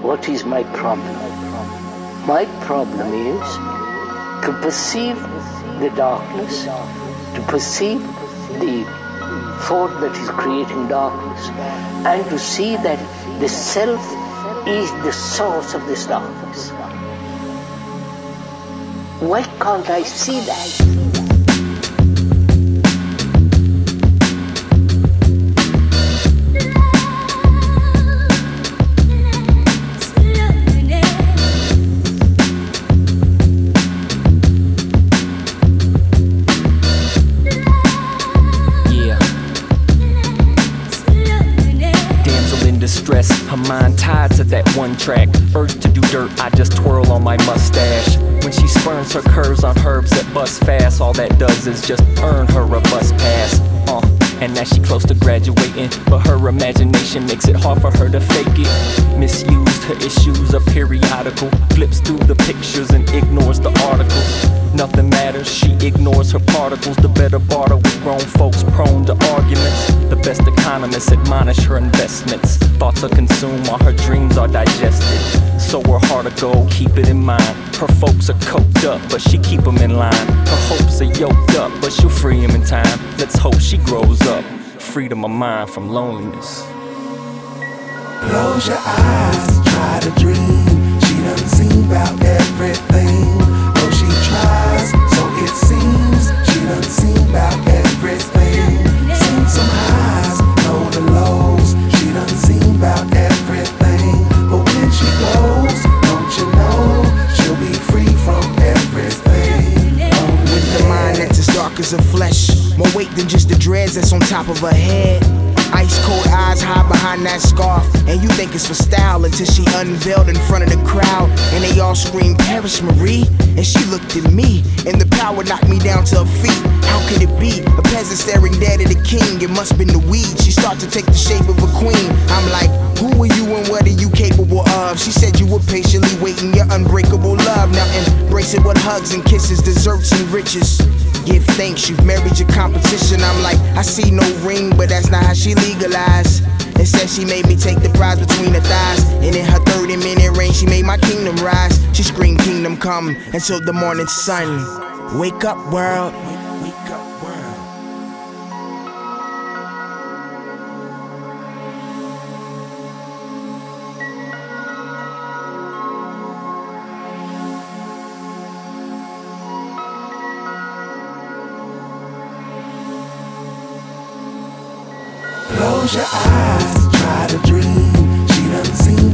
what is my problem? My problem is to perceive the darkness, to perceive the thought that is creating darkness, and to see that the self is the source of this darkness. Why can't I see that? Her mind tied to that one track. Urge to do dirt, I just twirl on my mustache. When she spurns her curves on herbs that bust fast, all that does is just earn her a bus pass. And now she close to graduating, but her imagination makes it hard for her to fake it. Misused, her issues are periodical. Flips through the pictures and ignores the articles. Nothing matters, she ignores her particles. The better barter with grown folks prone to arguments. The best economists admonish her investments. Thoughts are consumed while her dreams are digested. So her heart of gold, keep it in mind. Her folks are coked up, but she keep them in line. Her hopes are yoked up, but she'll free him in time. Let's hope she grows up, freedom of mind from loneliness. Close your eyes, try to dream. She doesn't seem about everything. Though she tries, so it seems. She doesn't seem about everything. Seen some highs, know the lows. She doesn't seem about everything. But when she goes, don't you know, she'll be free from everything. With a mind that's as dark as her flesh, more weight than just the dreads that's on top of her head. Ice cold eyes hide behind that scarf, and you think it's for style until she unveiled in front of the crowd, and they all screamed Paris Marie, and she looked at me, and the power knocked me down to her feet. How could it be? A peasant staring dead at a king. It must been the weed. She started to take the shape of a queen. I'm like, who are you and what are you capable of? She said you were patiently waiting your unbreakable love. Now embrace it with hugs and kisses, desserts and riches. Give thanks, you've married your competition. I'm like, I see no ring, but that's not how she legalized. Instead she made me take the prize between her thighs, and in her 30-minute reign she made my kingdom rise. She screamed kingdom come until the morning sun. Wake up world. Wake up world. Close your eyes, try to dream. She doesn't seem